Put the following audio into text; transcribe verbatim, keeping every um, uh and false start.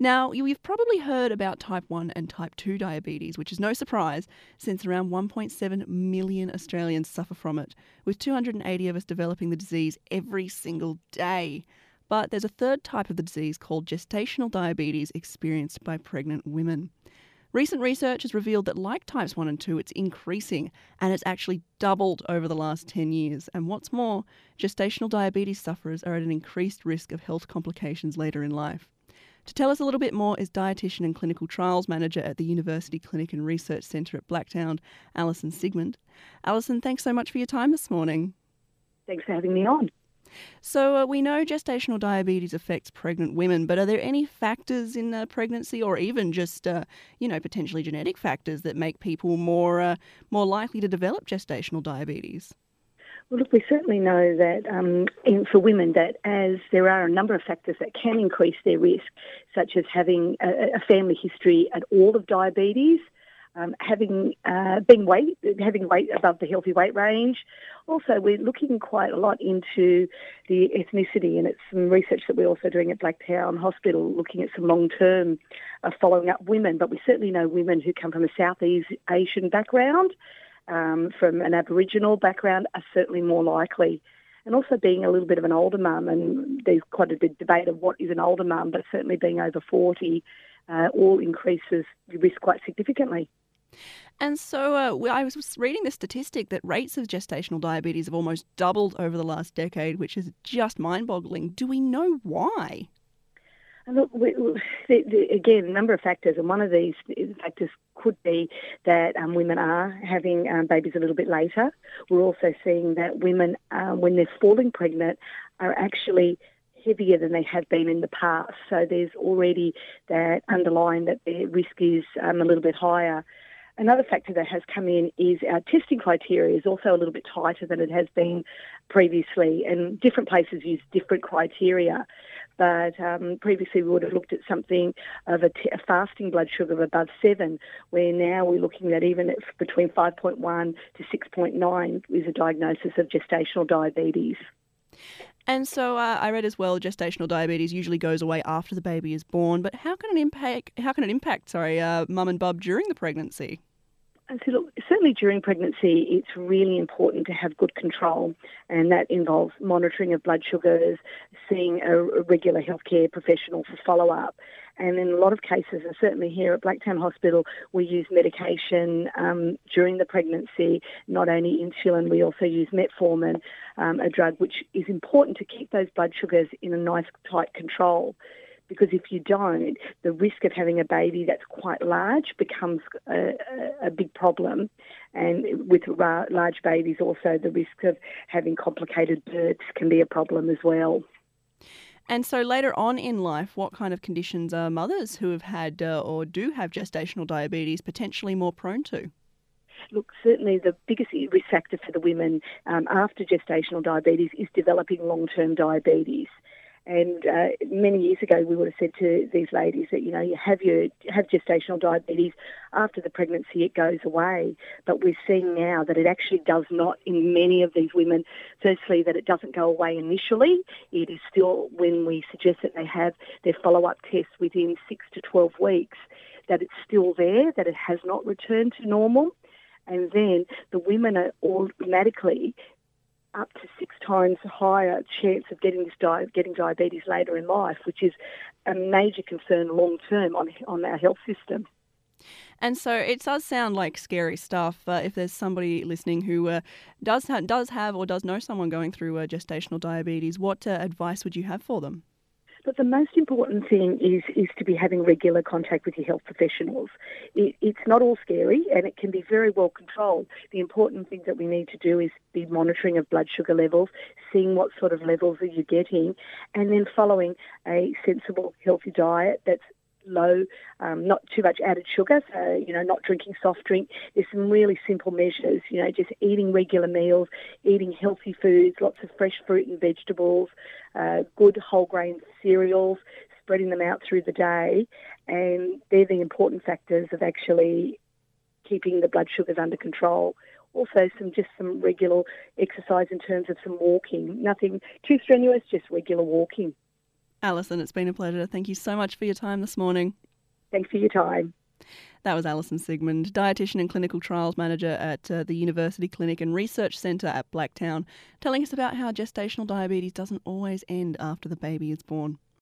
Now, you- you've probably heard about type one and type two diabetes, which is no surprise since around one point seven million Australians suffer from it, with two hundred eighty of us developing the disease every single day. But there's a third type of the disease called gestational diabetes experienced by pregnant women. Recent research has revealed that, like types one and two, it's increasing, and it's actually doubled over the last ten years. And what's more, gestational diabetes sufferers are at an increased risk of health complications later in life. To tell us a little bit more is dietitian and clinical trials manager at the University Clinic and Research Centre at Blacktown, Alison Sigmund. Alison, thanks so much for your time this morning. Thanks for having me on. So uh, we know gestational diabetes affects pregnant women, but are there any factors in uh, pregnancy, or even just, uh, you know, potentially genetic factors that make people more uh, more likely to develop gestational diabetes? Well, look, we certainly know that um, in, for women that as there are a number of factors that can increase their risk, such as having a, a family history at all of diabetes, um, having uh, being weight, having weight above the healthy weight range. Also, we're looking quite a lot into the ethnicity, and it's some research that we're also doing at Blacktown Hospital, looking at some long-term uh, following up women. But we certainly know women who come from a Southeast Asian background, Um, from an Aboriginal background, are certainly more likely. And also being a little bit of an older mum, and there's quite a big debate of what is an older mum, but certainly being over forty uh, all increases the risk quite significantly. And so uh, I was reading the statistic that rates of gestational diabetes have almost doubled over the last decade, which is just mind-boggling. Do we know why? And look, we, the, the, again, a number of factors, and one of these factors could be that um, women are having um, babies a little bit later. We're also seeing that women, um, when they're falling pregnant, are actually heavier than they have been in the past. So there's already that underlying that their risk is um, a little bit higher. Another factor that has come in is our testing criteria is also a little bit tighter than it has been previously, and different places use different criteria. But um, previously we would have looked at something of a, t- a fasting blood sugar of above seven, where now we're looking at even at between five point one to six point nine is a diagnosis of gestational diabetes. And so uh, I read as well, gestational diabetes usually goes away after the baby is born. But how can it impact? How can it impact? Sorry, uh, mum and bub during the pregnancy? And so, look, certainly during pregnancy, it's really important to have good control, and that involves monitoring of blood sugars, seeing a, a regular healthcare professional for follow-up. And in a lot of cases, and certainly here at Blacktown Hospital, we use medication um, during the pregnancy, not only insulin, we also use metformin, um, a drug which is important to keep those blood sugars in a nice, tight control. Because if you don't, the risk of having a baby that's quite large becomes a, a, a big problem. And with ra- large babies also, the risk of having complicated births can be a problem as well. And so later on in life, what kind of conditions are mothers who have had uh, or do have gestational diabetes potentially more prone to? Look, certainly the biggest risk factor for the women um, after gestational diabetes is developing long-term diabetes. And uh, many years ago, we would have said to these ladies that, you know, you have your have gestational diabetes, after the pregnancy it goes away. But we're seeing now that it actually does not in many of these women. Firstly, that it doesn't go away initially. It is still, when we suggest that they have their follow-up tests within six to twelve weeks, that it's still there, that it has not returned to normal. And then the women are automatically up to six times higher chance of getting this di- getting diabetes later in life, which is a major concern long term on on our health system. And so it does sound like scary stuff. Uh, if there's somebody listening who uh, does ha- does have or does know someone going through uh, gestational diabetes, what uh, advice would you have for them? But the most important thing is is to be having regular contact with your health professionals. It, it's not all scary, and it can be very well controlled. The important thing that we need to do is be monitoring of blood sugar levels, seeing what sort of levels are you getting, and then following a sensible, healthy diet that's low, um, not too much added sugar, so, you know, not drinking soft drink. There's some really simple measures, you know, just eating regular meals, eating healthy foods, lots of fresh fruit and vegetables, uh, good whole grain cereals, spreading them out through the day, and they're the important factors of actually keeping the blood sugars under control. Also, some just some regular exercise in terms of some walking, nothing too strenuous, just regular walking. Alison, it's been a pleasure. Thank you so much for your time this morning. Thanks for your time. That was Alison Sigmund, dietitian and clinical trials manager at uh, the University Clinic and Research Centre at Blacktown, telling us about how gestational diabetes doesn't always end after the baby is born.